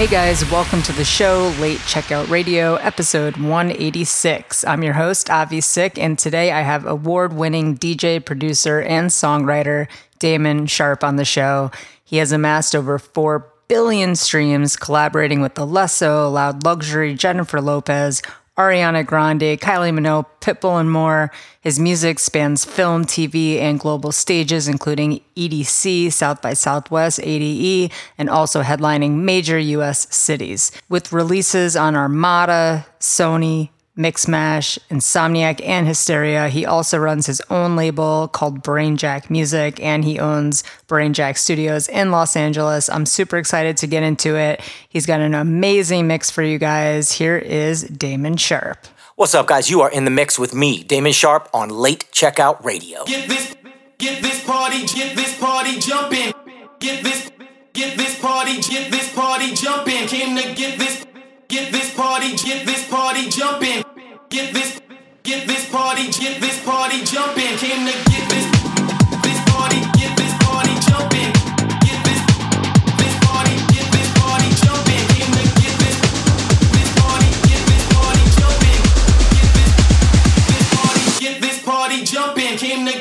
Hey guys, welcome to the show, Late Checkout Radio, episode 186. I'm your host, Avi Sick, and today I have award-winning DJ, producer, and songwriter Damon Sharp on the show. He has amassed over 4 billion streams, collaborating with Alesso, Loud Luxury, Jennifer Lopez, Ariana Grande, Kylie Minogue, Pitbull, and more. His music spans film, TV, and global stages, including EDC, South by Southwest, ADE, and also headlining major U.S. cities. With releases on Armada, Sony, Mixmash, Insomniac, and Hysteria, he also runs his own label called Brainjack Music, and he owns Brainjack Studios in Los Angeles. I'm super excited to get into it. He's got an amazing mix for you guys. Here is Damon Sharp. What's up, guys? You are in the mix with me, Damon Sharp, on Late Checkout Radio. Get this party jumping. Get this party jumping. Came to get this party jumping. Get this party jumping. Came to get this party jumping. Get this party jumping. Came to get this party jumping. Get this party jumping. Came to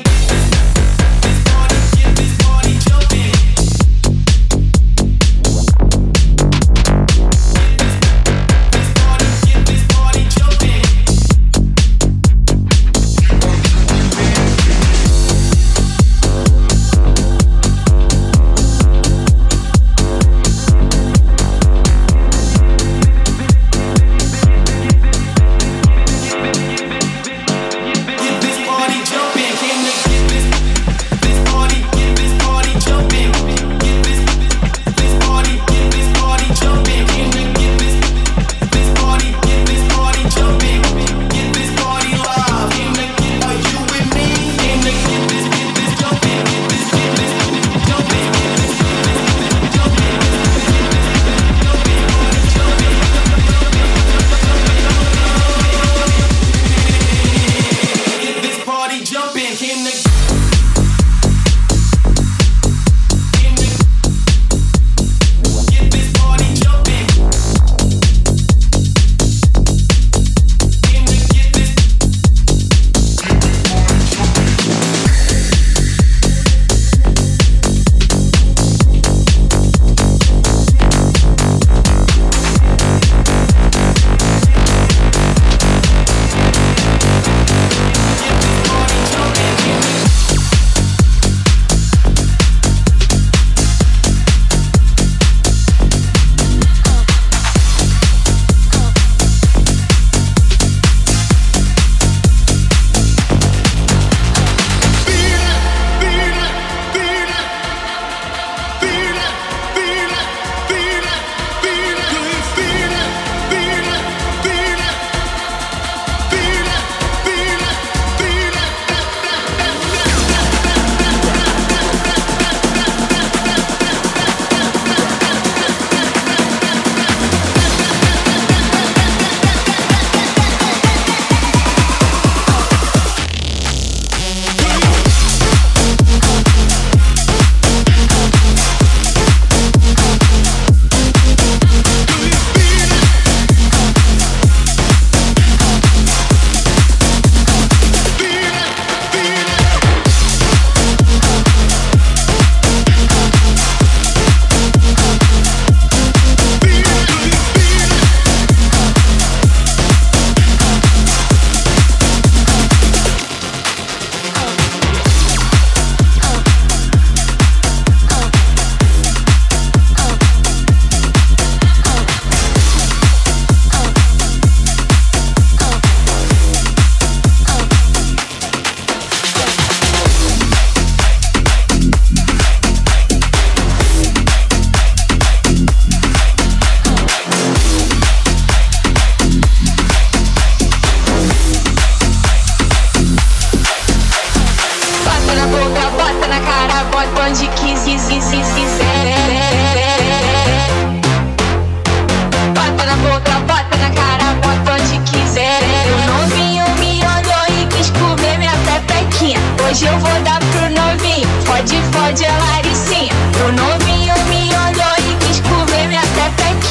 Hoje eu vou dar pro novinho. Fode, fode a Laricinha. O novinho me olhou e quis comer minha pepequinha.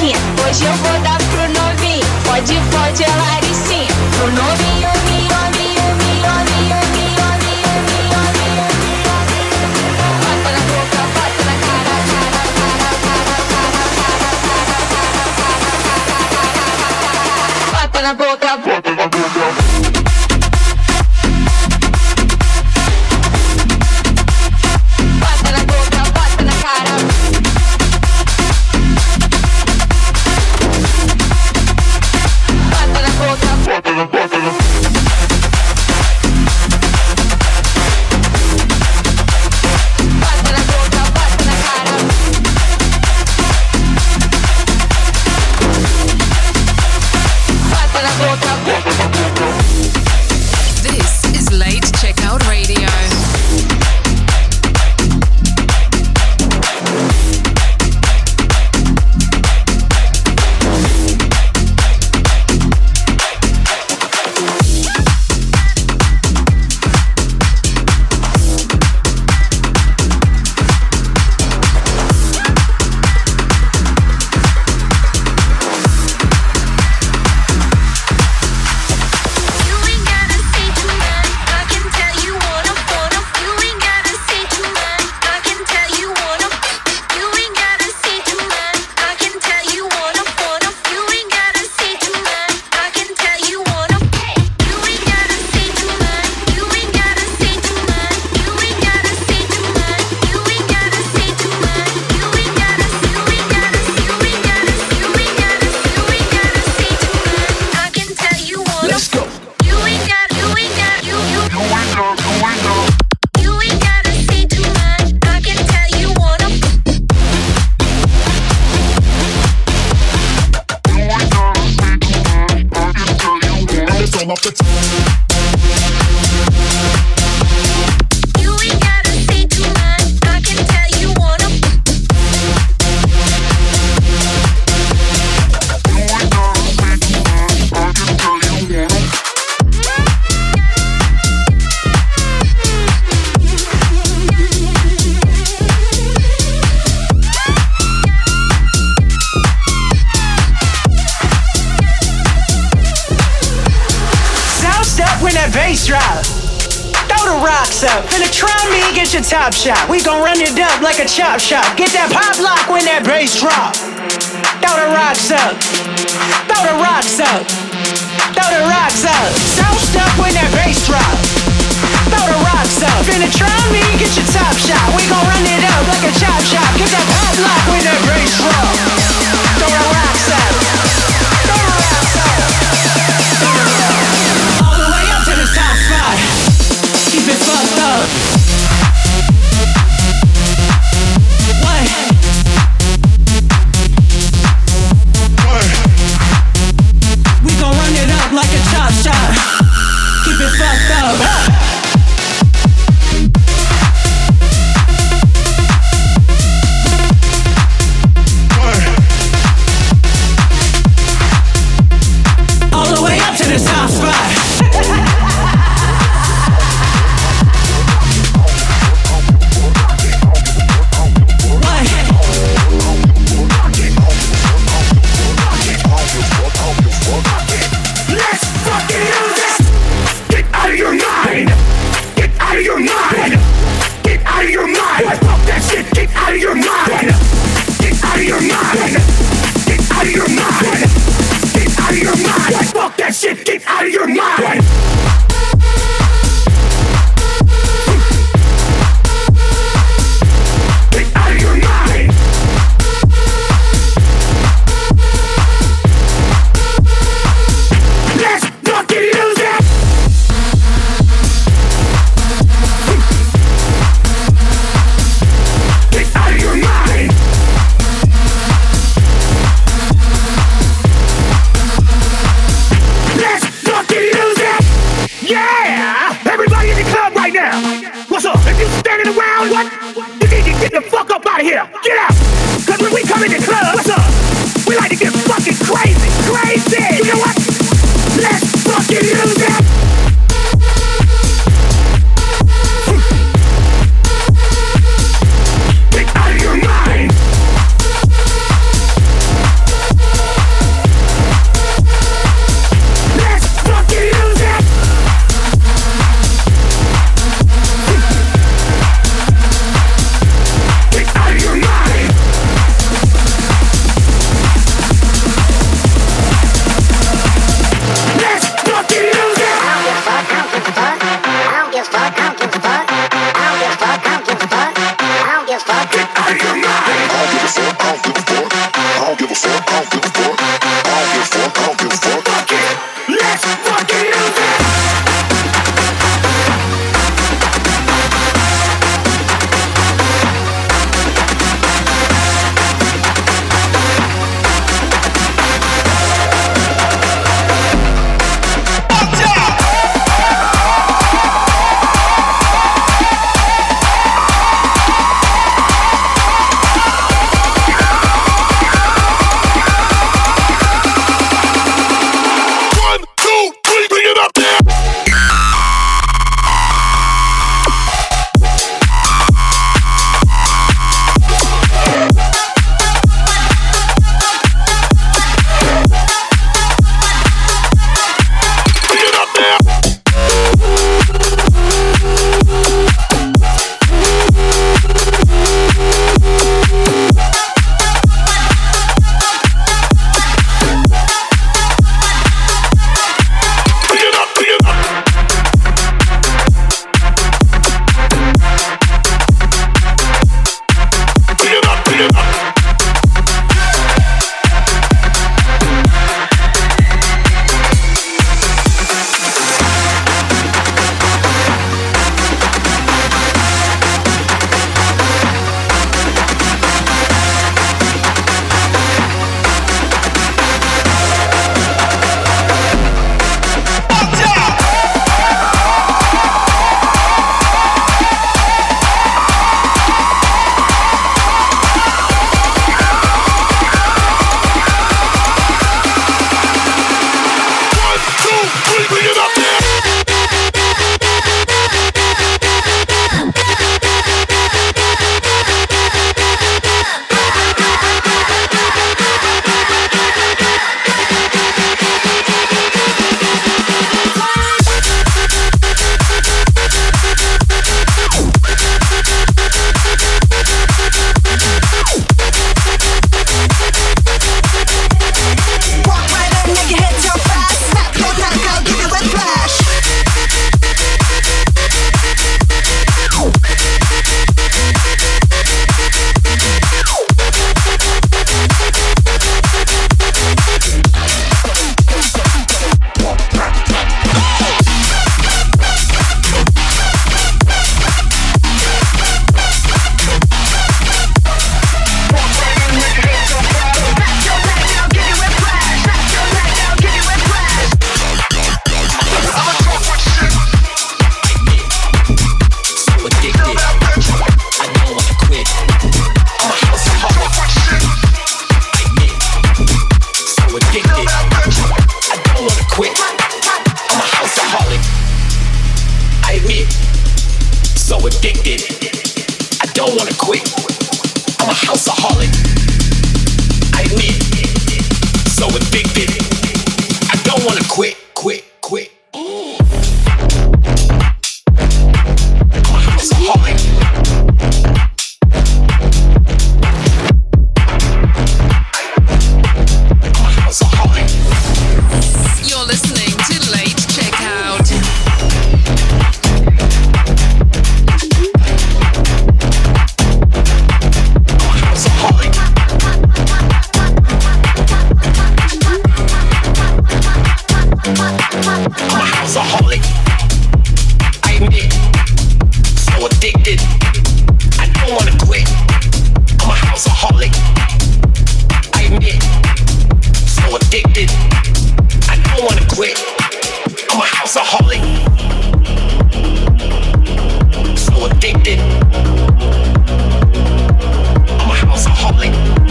Laricinha. Hoje eu vou dar pro novinho. Pode, pode, é Laricinha. Pro novinho, minho, minho, minho, minho, minho, minho, minho, minho, minho. Bota na boca, bota na cara, cara, cara, cara, cara, cara, cara, cara, cara, cara. Bota na boca, bota na boca. This is Late Checkout Radio. Top shot, we gon' run it up like a chop shop. Get that pop lock when that bass drop. Throw the rocks up, throw the rocks up, throw the rocks up. Soused up when that bass drop. Throw the rocks up. Finna try me, get your top shot. We gon' run it up like a chop shop. Get that pop lock when that bass drop. Throw the rocks up, throw the rocks up, throw the rocks up. All the way up to the top spot. Keep it fucked up. Like a chop shot, keep it fucked up. All the way up to the top spot. so addicted. I don't wanna quit. I'm a houseaholic. I admit, so addicted. I don't wanna quit. I'm a houseaholic. You're listening to Late Checkout. I admit, so addicted. I don't wanna quit. I'm a houseaholic. I admit, so addicted. I don't wanna quit. I'm a houseaholic. So addicted. I'm a houseaholic.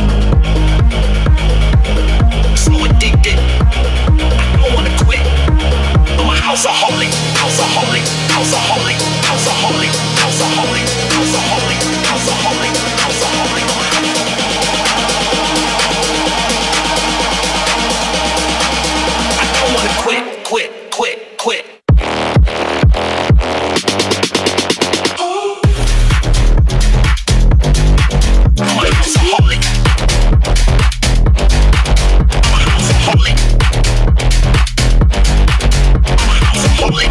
So addicted. I don't wanna quit. I'm a houseaholic. Houseaholic. Houseaholic. Houseaholic. Houseaholic. Houseaholic. Houseaholic. Houseaholic. I don't wanna quit. I'm a houseaholic. I'm a houseaholic. I'm a houseaholic.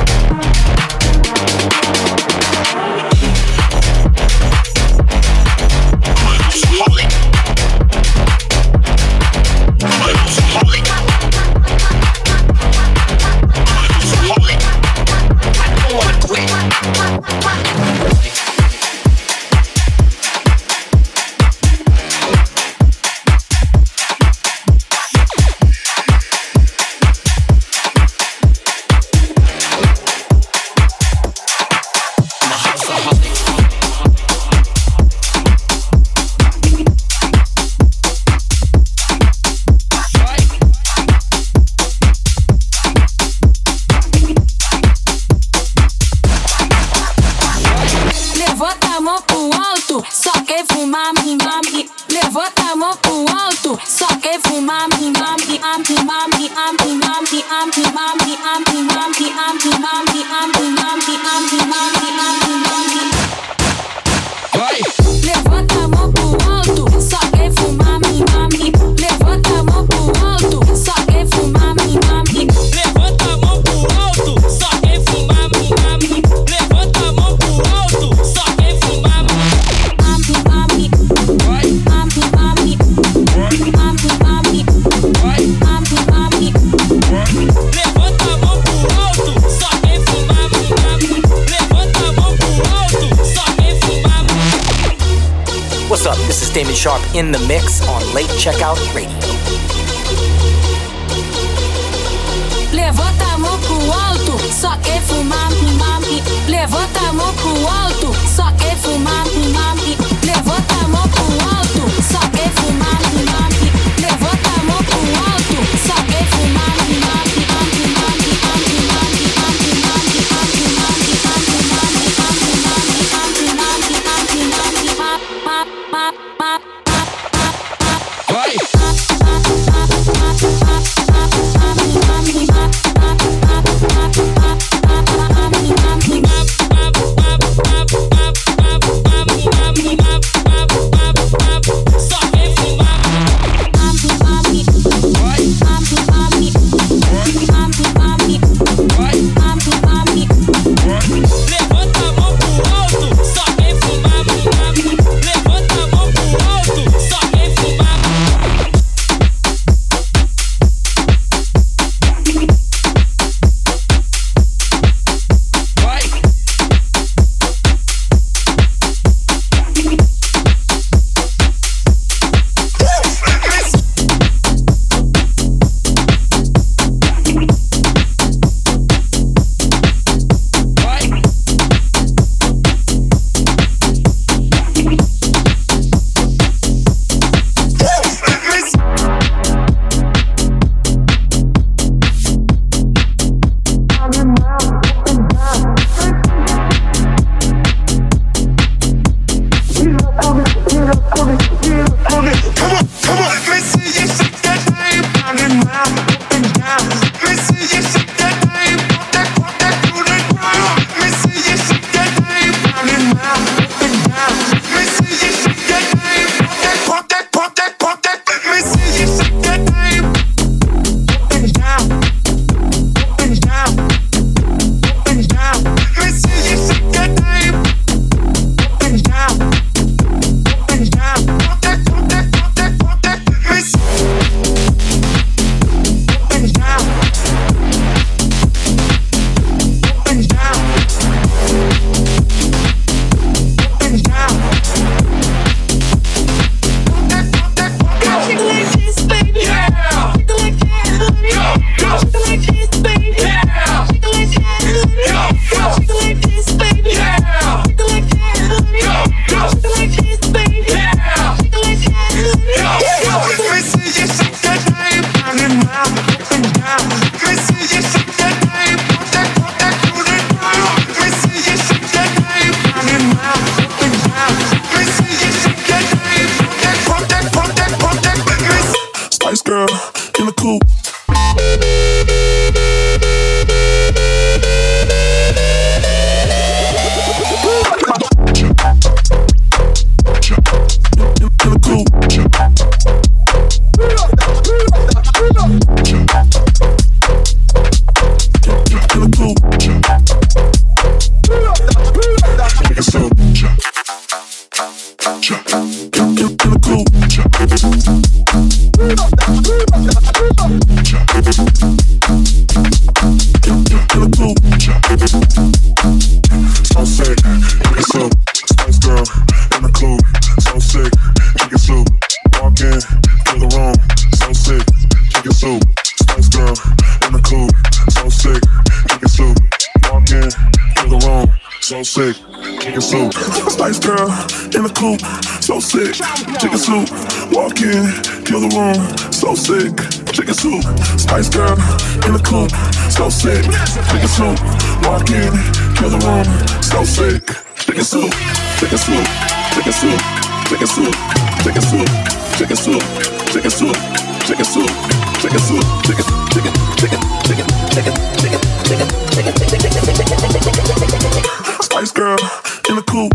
Damon Sharp in the mix on Late Checkout Radio. Levanta a mão pro alto, só quer fumar, levanta a mão pro alto, só quer fumar, levanta a mão pro alto, só quer fumar, levanta a mão pro alto, só quer fumar, Vai! so sick. Chicken soup, spice girl in the coupe, so sick. Chicken soup, walk in, kill the room, so sick. Chicken soup, spice girl in the coupe, so sick. Chicken soup, walk in, kill the room, so sick. Chicken soup, chicken soup, chicken soup, chicken soup, chicken soup, chicken soup, chicken soup, chicken soup, chicken soup, chicken, chicken, chicken, chicken, chicken, chicken, chicken, chicken. Spice girl in the coupe.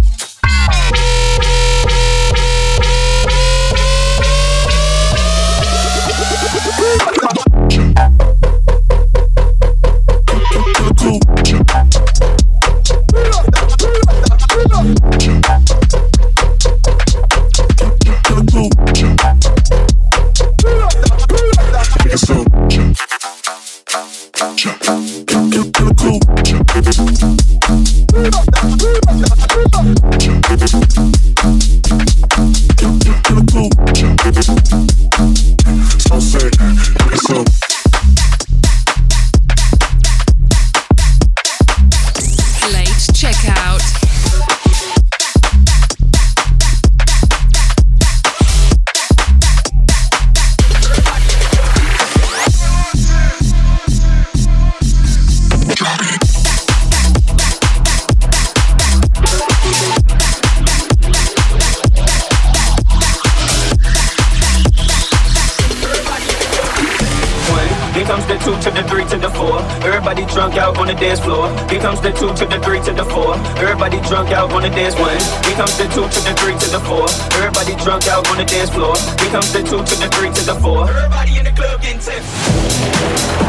Drunk out on the dance floor. Here comes the 2 to the 3 to the 4. Everybody drunk out on the dance 1. Here comes the 2 to the 3 to the 4. Everybody drunk out on the dance floor. Here comes the 2 to the 3 to the 4. Everybody in the club getting tipsy.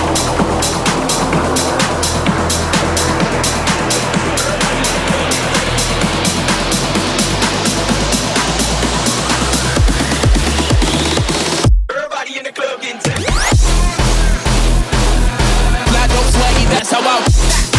That's how I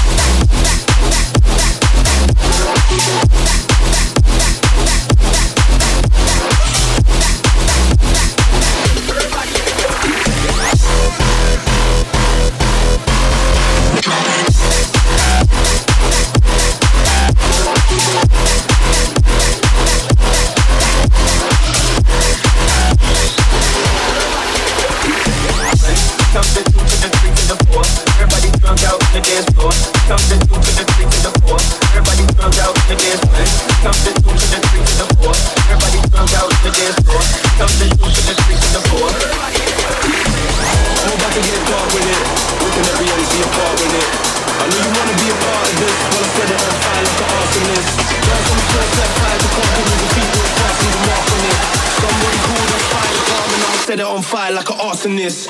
set it on fire like an arsonist.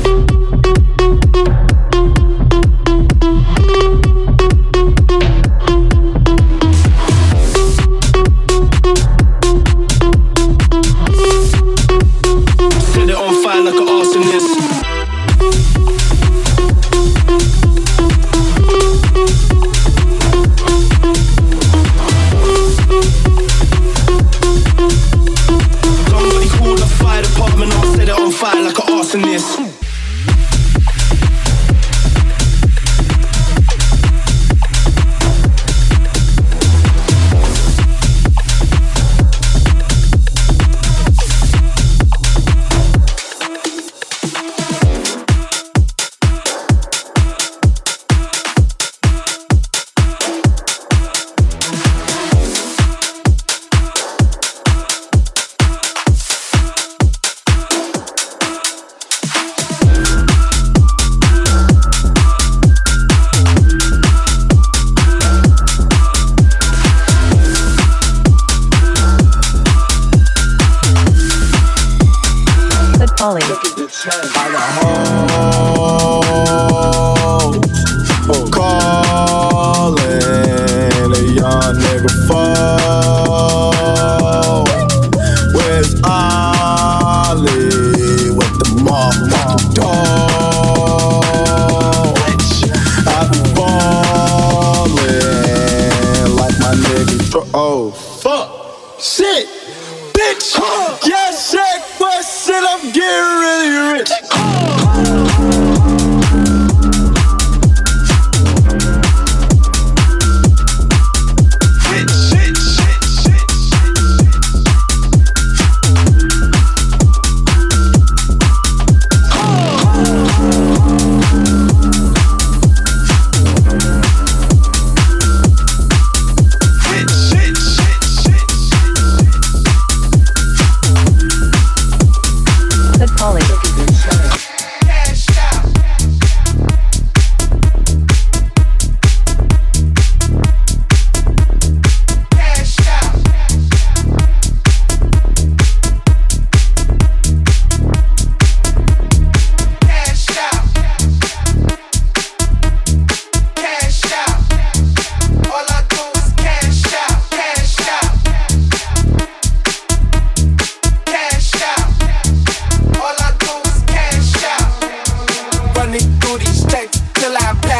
Set it on fire like an arsonist. Fire like an arsonist.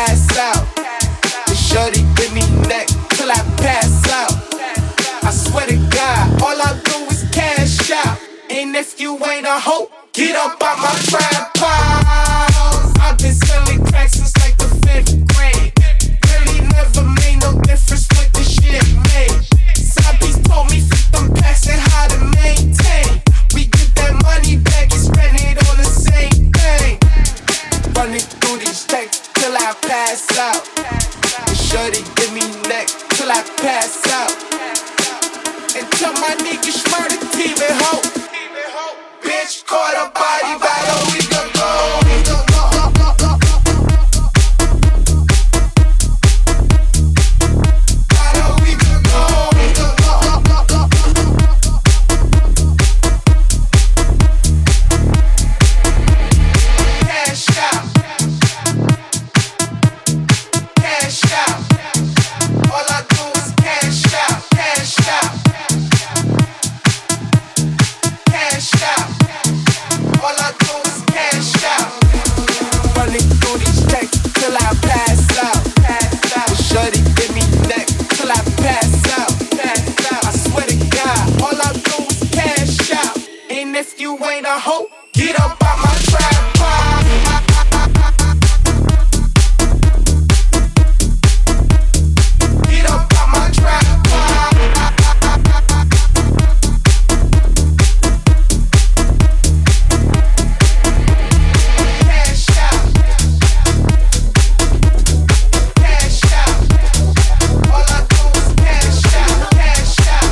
pass out. The shorty give me neck till I pass out. I swear to God, all I do is cash out. And if you ain't a hoe, get up out my trap house. I've been selling crack since like the 5th grade. Really never made no difference what the shit made. Sabis told me flip them packs and how to maintain. We get that money back and spend it on the same thing. Running through these checks till I pass out. The shorty give me neck till I pass out. And tell my niggas murder team and hope. Bitch caught a body about a week ago. If you ain't a hoe, get up out my trap house. Get up out my trap house. Cash out. Cash out. All I do is cash out. Cash out.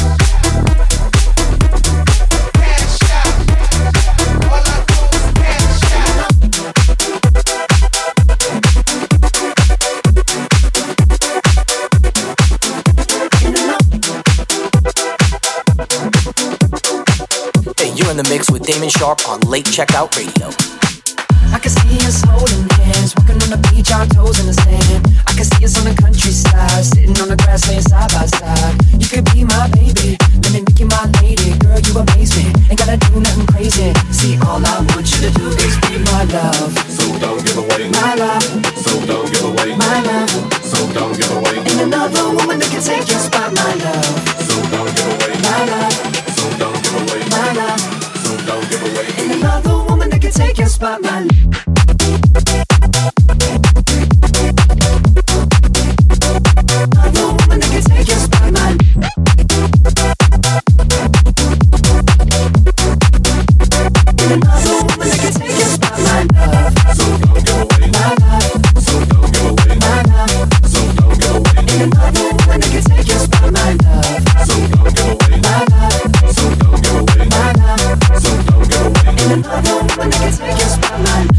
You're in the mix with Damon Sharp on Late Checkout Radio. I can see us holding hands, walking on the beach, our toes in the sand. I can see us on the countryside, sitting on the grass, laying side by side. You could be my baby, let me make you my lady. Girl, you amaze me, ain't gotta do nothing crazy. See, all I want you to do is be my love. So don't give away my love. So don't give away my love. So don't give away. Ain't another woman that can take your spot, my love. So don't give away my love. So don't give away my love. So don't give away. Ain't another woman that can take your spot, my love. Another woman that can take your spot, my love. Ain't another woman that can take your spot, my love. So don't give away my love. So don't give away my love. So don't give away Ain't another woman that can take your spot, my love. So don't give away my love. So don't give away my love. So don't give away Ain't another woman that can take your spot, my love.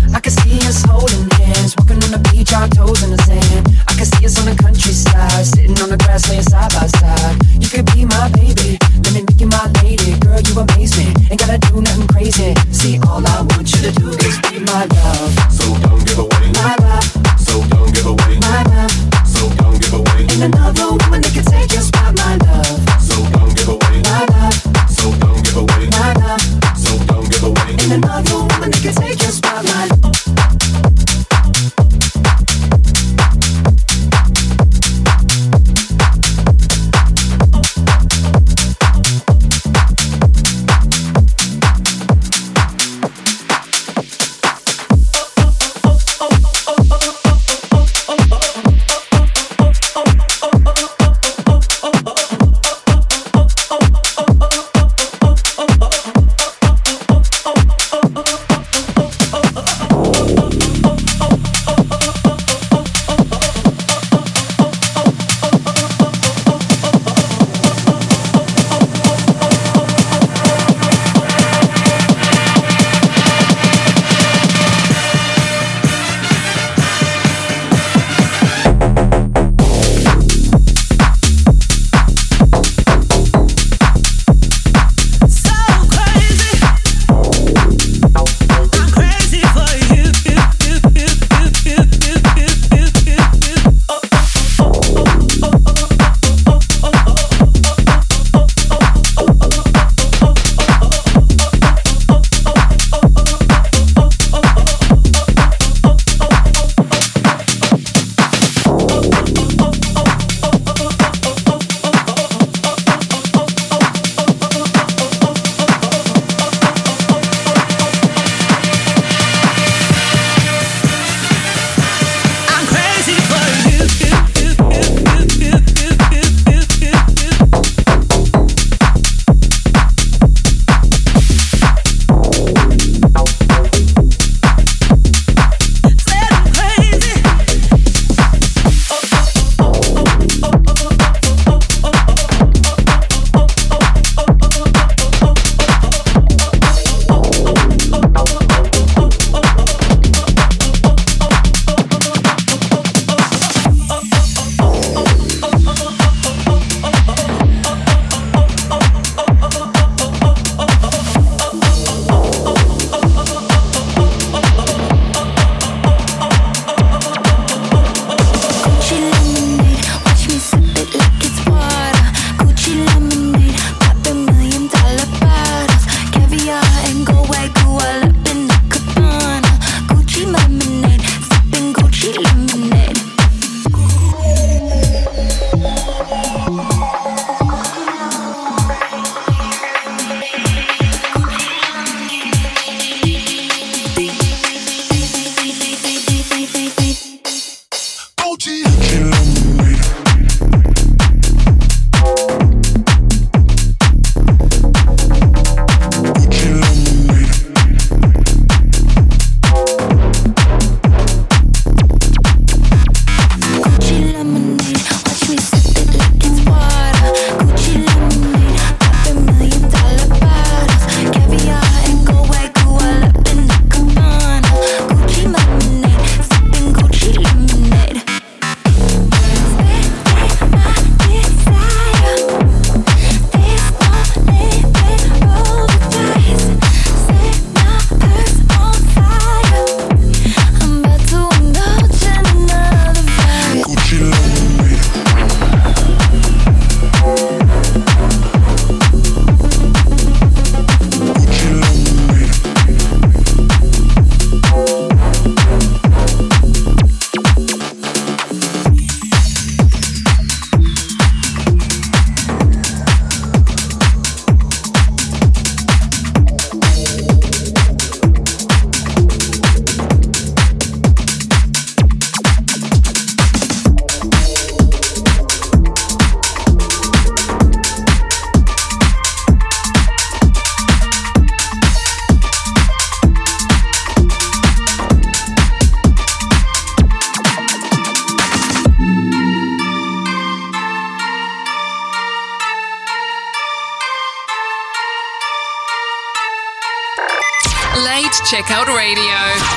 Late Checkout Radio.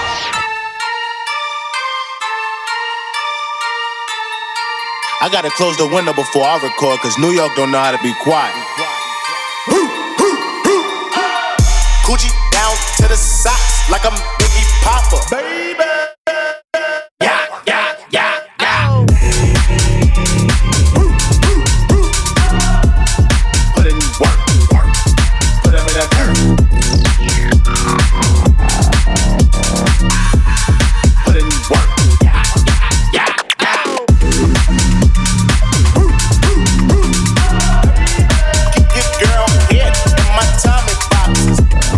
I gotta close the window before I record, cause New York don't know how to be quiet. Coochie down to the socks like I'm Biggie Popper. Baby! Yeah, yeah, yeah, yeah. Put in work, work. Put them in a dirt. Put in work. Yeah, yeah, yeah, yeah. Get girl hit in my Tommy boxes.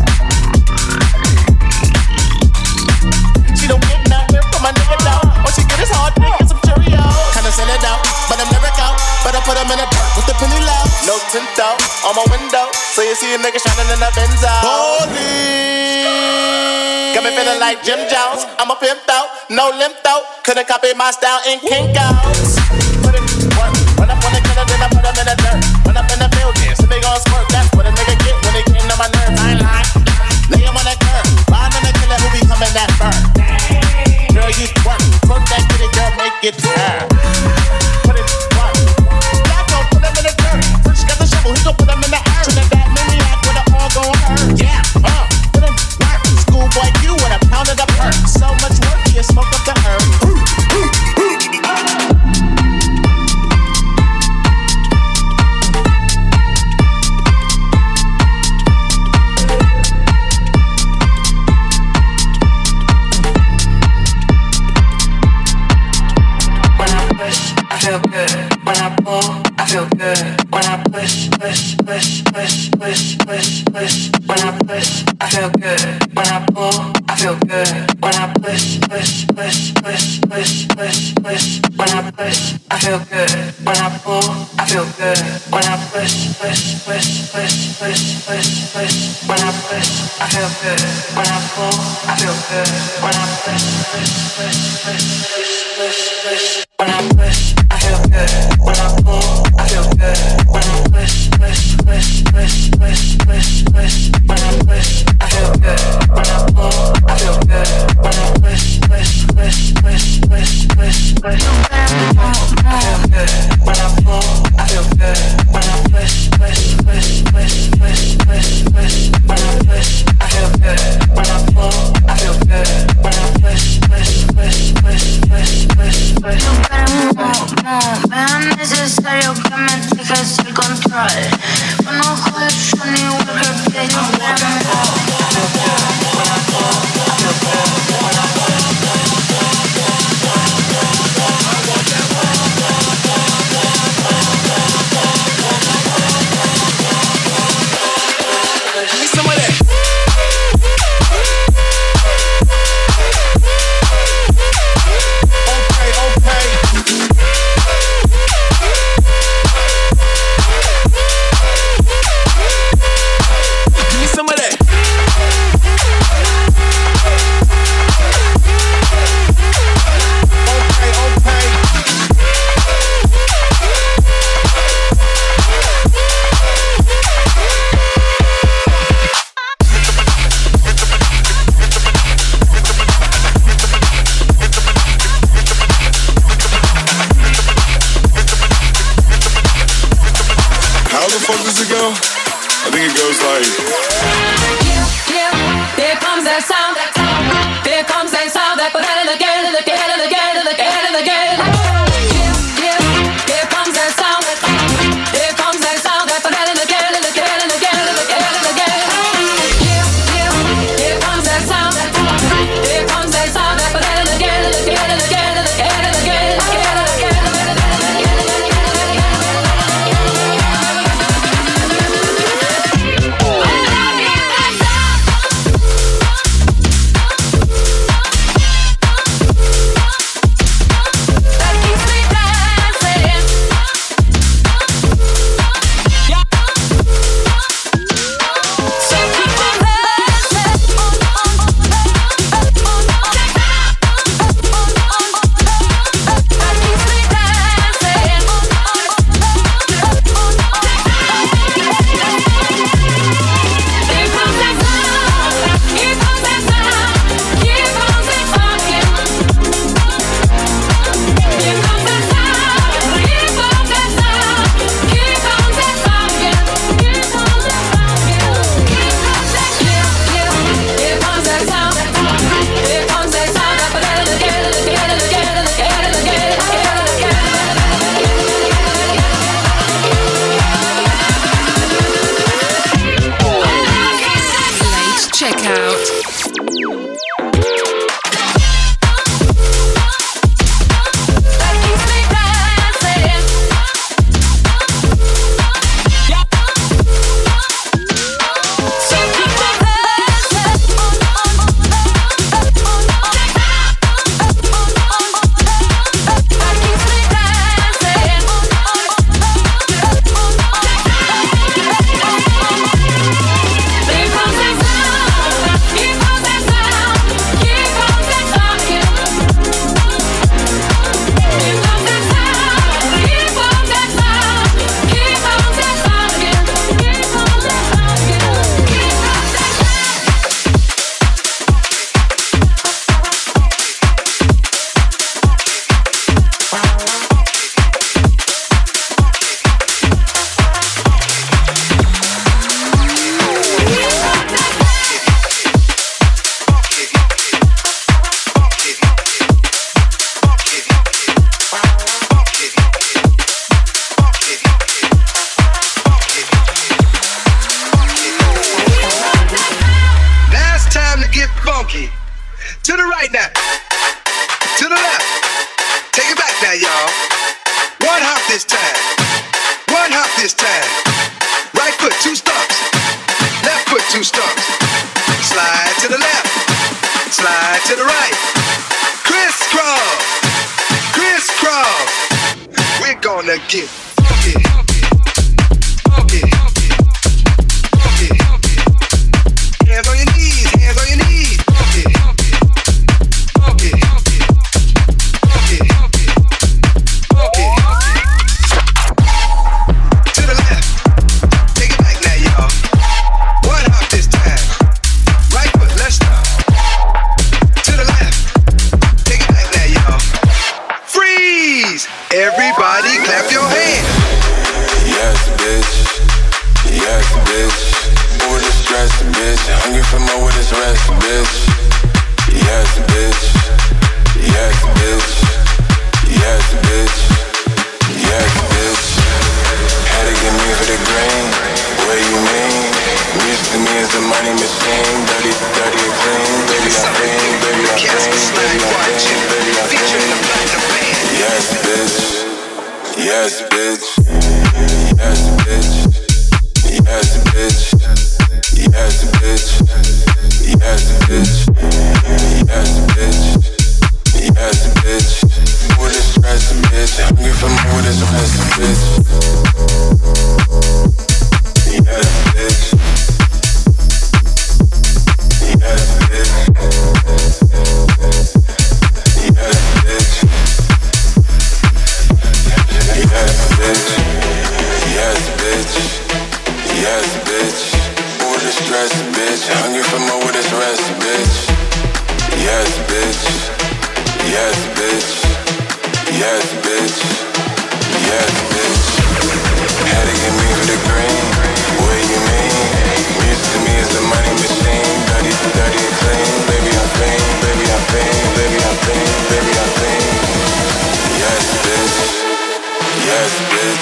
She don't get nothing from my nigga down. All she get is hard dick and some Cheerios. Kinda send it out, but I'm never out. Better put them in the dirt with the penny loud. No tint out on my window, so you see a nigga shining in the Benz out. Holy, got me feeling like Jim Jones. I'm a pimp out, no limp out. Couldn't copy my style in kink outs. Put it work, run up on the killer, then I put them in the dirt. Run up in the building, so they gon' squirt. That's what a nigga get when they getting on my nerves. I ain't lying. Lay him on that curb, ride on the killer who be coming that burn. Girl, you twerk, twerk that kitty, girl, make it turn. Put it work, black gon' put them in the dirt. Fresh got the shovel, he gon' put them in the earth. Trinidad maniac with it all gon' hurt. Yeah, put it work. Schoolboy Q with a pound of the perk. So much work, you smoke up the herb. I feel good. When I pull, I feel good. When I push, push, push, push, push, push, push. When I push, I feel good. When I pull, I feel good. When I push, push, push, push, push, push, push. When I push, I feel good. When I pull, I feel good. When I push, push, push, push, push, push, push. When I push, I feel good. When I pull, I feel good. When I push, push, push, push, push, push, push. When I push, I feel good. When I pull, I feel good. When I push, push, push, push, push, push, push. When I push, I feel good. When I pull, I feel good. When I push, push, push, push, push, push, push. I feel good. When I pull, I feel good. When I push, push, push, push, push, push, push. When I push, I feel good. When I pull, I feel good. When I push, push, push, push, push, push, push. Es necesario que me dejes el control. Cuando juegas yo ni worker play. this time. One hop this time. Right foot, 2 stumps. Left foot, 2 stumps. Slide to the left. Slide to the right. Crisscross. Crisscross. We're gonna get funky. Funky. Funky. Hands on your knees. Hands on your knees. Funky. Funky. Funky. Funky. To the left. Take it back now, y'all. One hop this time. Right foot, left stop. To the left. Take it back now, y'all. Freeze! Everybody clap your hands. Yes, bitch. Yes, bitch. Over the stress, bitch. Hungry for more with this rest, bitch. Yes, bitch. Yes, bitch. Yes, bitch. Yes, bitch. Had to get me for the green. What you mean? Music to me is a money machine. Dirty, dirty and clean. Baby, I clean. Baby, I clean. Baby, I clean. Baby, I clean. Yes, bitch. Yes, bitch. Yes, bitch. Yes, bitch. Yes, bitch. Yes, bitch. Yes, bitch. Yes, bitch. With the stress, bitch. Hungry for more with this rest, bitch. Yes, bitch. Yes, bitch. Yes, bitch. Yes, bitch. Yes, bitch. Yes, bitch. Over the stress, bitch. Hungry for more with this rest, bitch. Yes, bitch. Yes, bitch. Yes, bitch. Yes, bitch. Had to get me for the green. What you mean? Music to me is a money machine. Dirty, dirty and clean. Baby, I'm clean. Baby, I'm clean. Baby, I'm clean. Baby, I'm clean. Yes, bitch. Yes, bitch.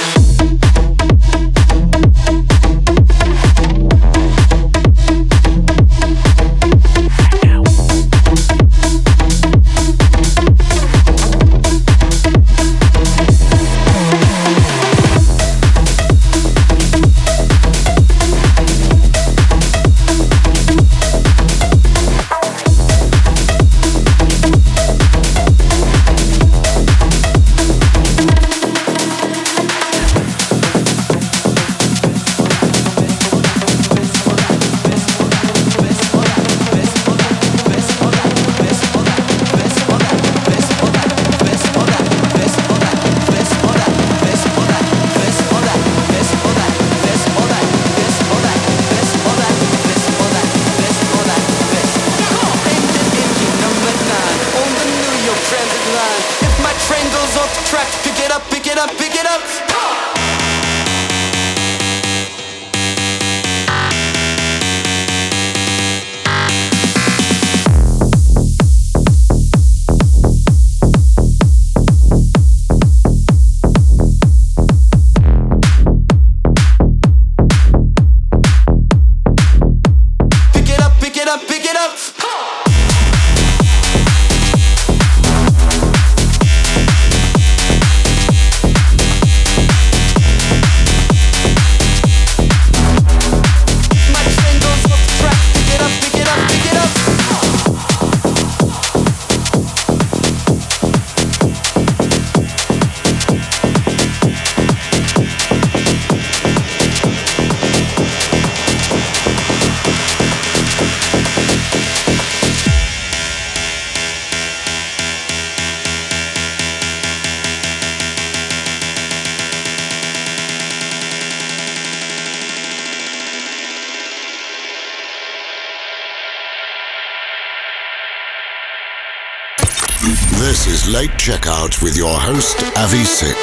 This is Late Checkout with your host, Avi Sick.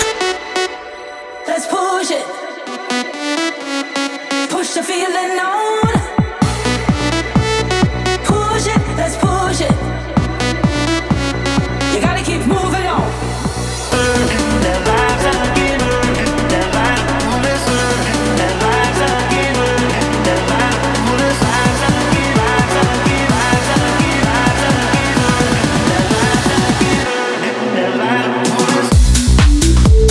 Let's push it. Push the feeling on. Push it, let's push it. You gotta keep moving on. Their lives again. Their lives again. Their lives again. Their lives again. Lives again. Lives again. Lives again. Their lives again. Their lives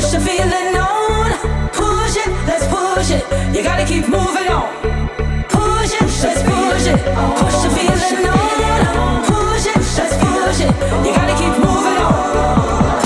Push the feeling on. Push it, let's push it. You gotta keep moving on. Push it, let's push it. Push the feeling on. Push it, let's push it. You gotta keep moving on.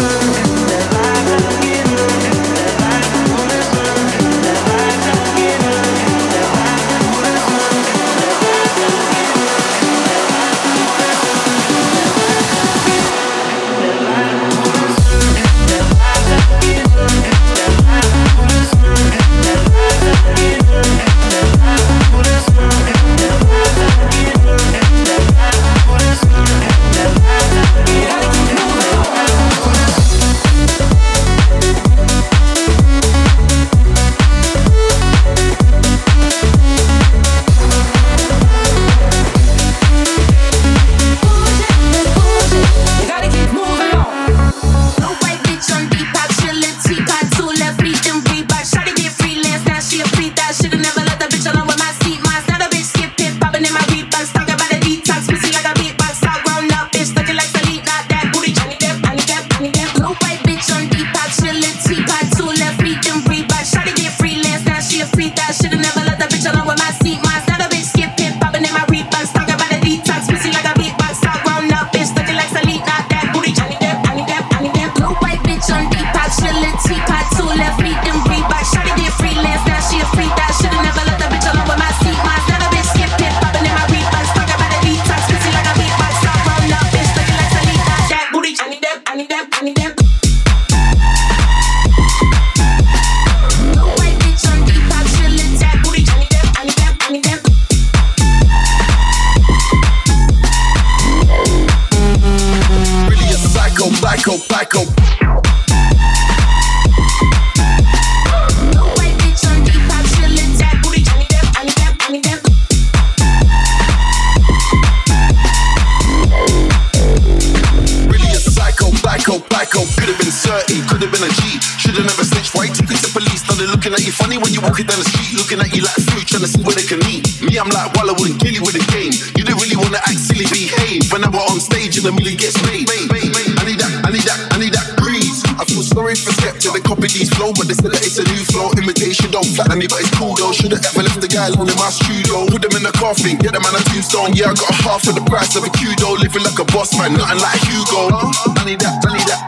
Get them on a tombstone, yeah, I got half of the price of a Kudo. Living like a boss man, nothing like Hugo. I need that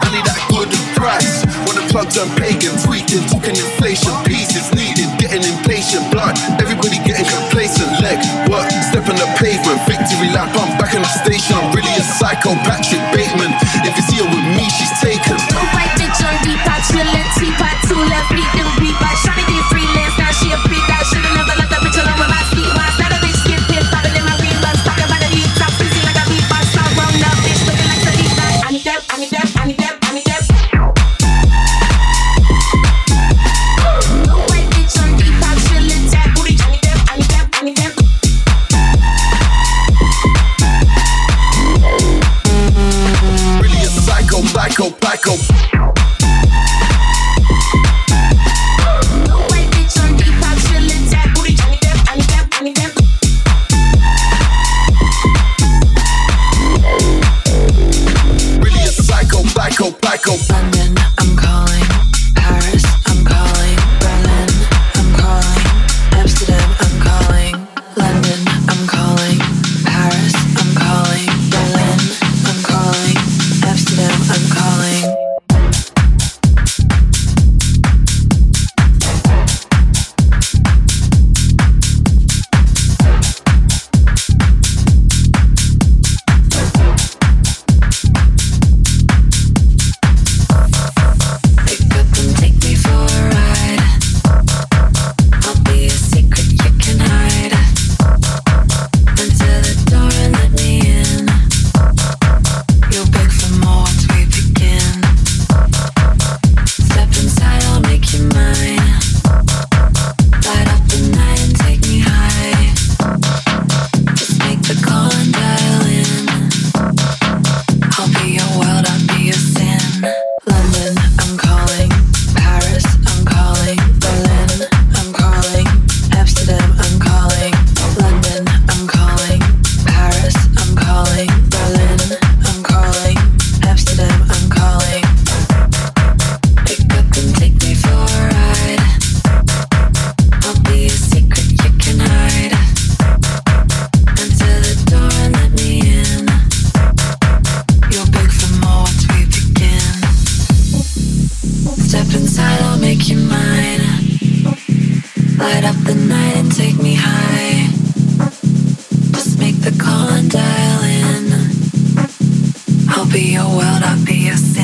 good price. When the plug turn pagan, tweaking, talking inflation, pieces needed, getting impatient, blood, everybody getting complacent, leg, work, step on the pavement, victory lap, I'm back in the station, I'm really a psycho, Patrick Bateman. If you see her with me, she's taken. No white bitch on Depop, chillin', teapot, two left, beat them, beat by, shawty did freelance, now she a freak, I should've never let that bitch alone with my feet, my not a bitch get pissed, poppin' in my reruns, talking about the heat, top busy like a beatbox, start round up, bitch looking like the heat, I need that, I need that, I need that, I need that. No white bitch on Depop, chillin', tap booty, I need that, I need that, I need that. Really a psycho, Light up the night and take me high. Just make the call and dial in. I'll be your world, I'll be your sin.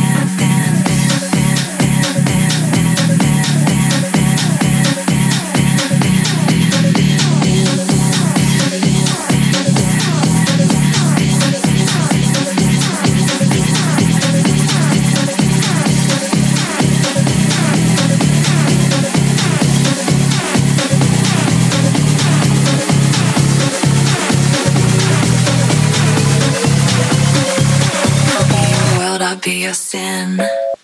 I'll be your sin.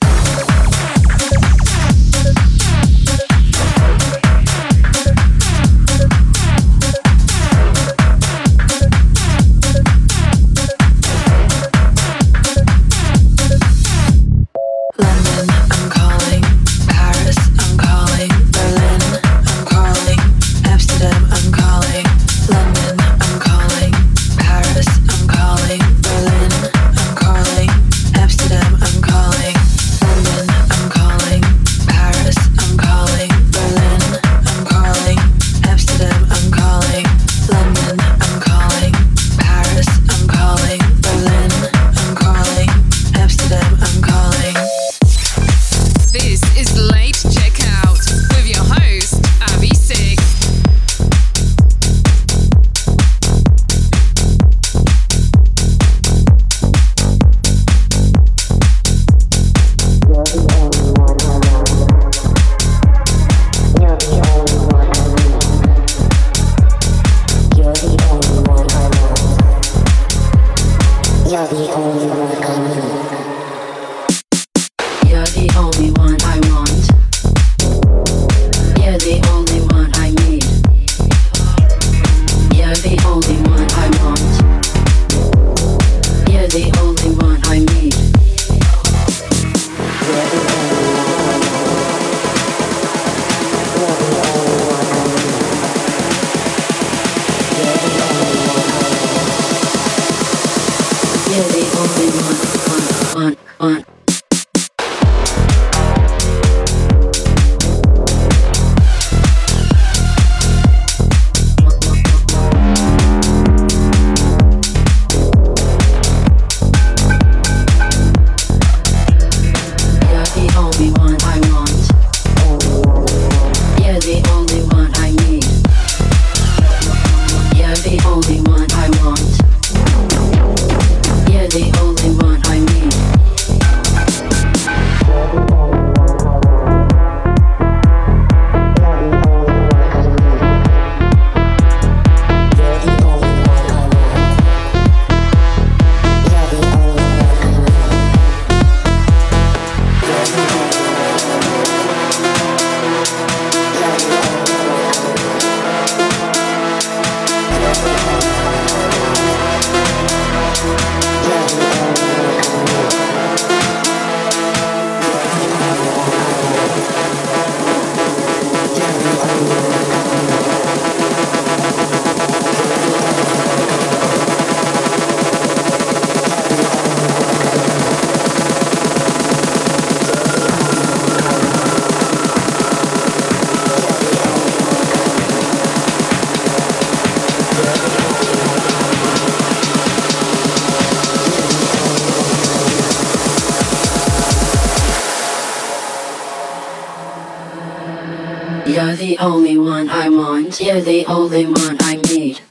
You're the only one I want. You're the only one I need.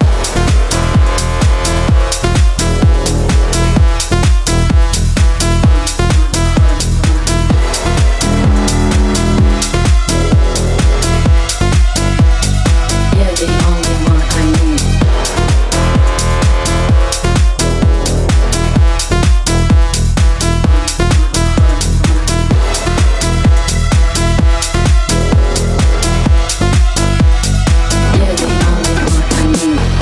You're the only one I need.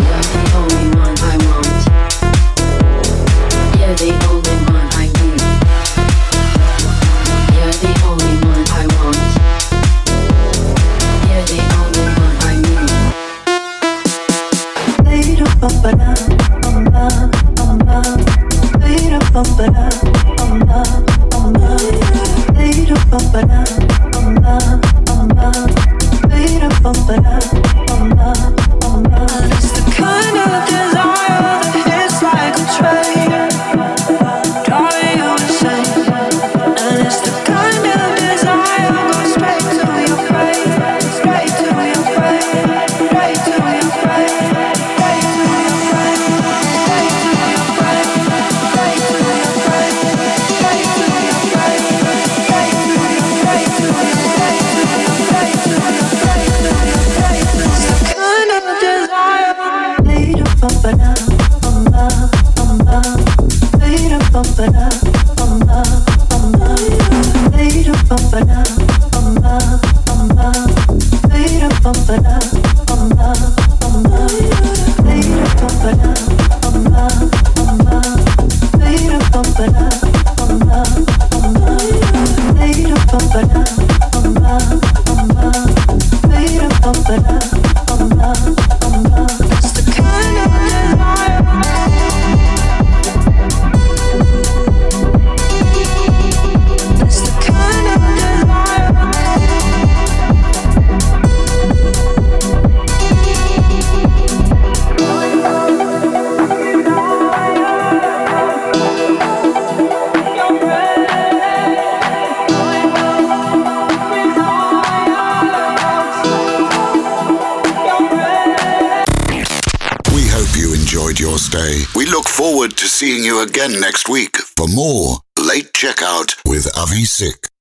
We look forward to seeing you again next week for more Late Checkout with Avi Sick.